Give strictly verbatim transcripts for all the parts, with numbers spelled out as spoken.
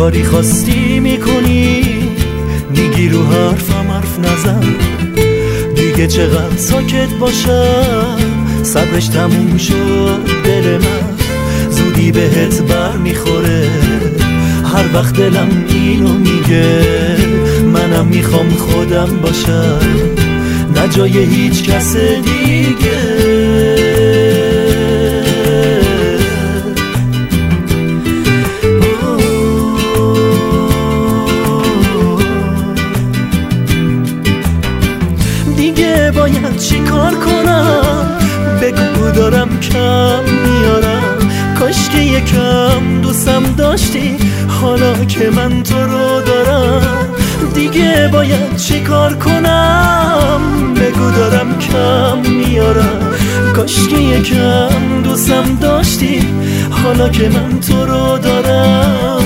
کاری خواستی میکنی، میگی رو حرفم حرف نزن. دیگه چقدر ساکت باشم، صبرش تموم شد دل من. زودی بهت بر میخوره، هر وقت دلم اینو میگه. منم میخوام خودم باشم، نه جای هیچ کس دیگه. دیگه باید چی کار کنم؟ بگو دارم کم میارم. کاش که یکم دوستم داشتی حالا که من تو رو دارم. دیگه باید چی کار کنم؟ بگو دارم کم میارم. کاش که یکم دوستم داشتی حالا که من تو رو دارم.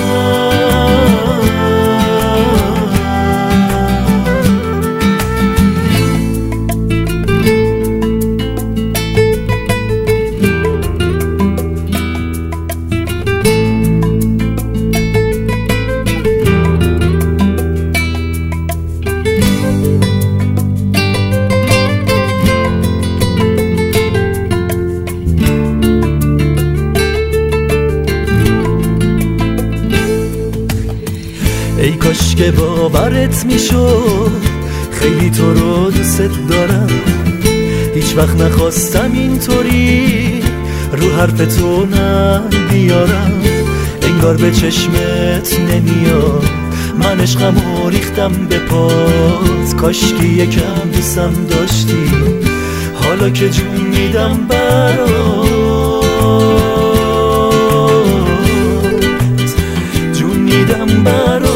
ای کاش که باورت میشد خیلی تو رو دوست دارم. هیچ وقت نخواستم اینطوری رو حرف تو نبیارم. انگار به چشمت نمیاد، من عشقمو ریختم به پات. کاش که یکم دوستم داشتی حالا که جون میدم برات. جون میدم برات.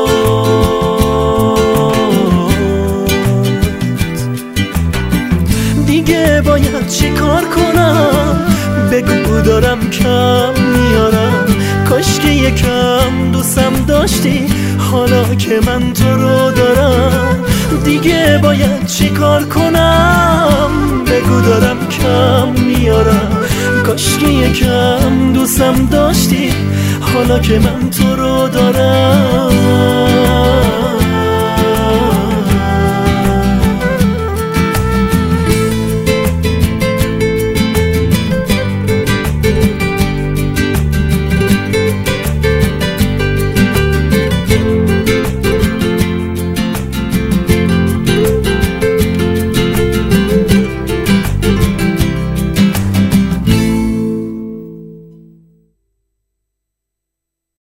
دیگه باید چی کار کنم؟ بگو دارم کم میارم. کاش که یکم دوستم داشتی حالا که من تو رو دارم. دیگه باید چی کار کنم؟ بگو دارم کم میارم. کاش که یکم دوستم داشتی حالا که من تو رو دارم.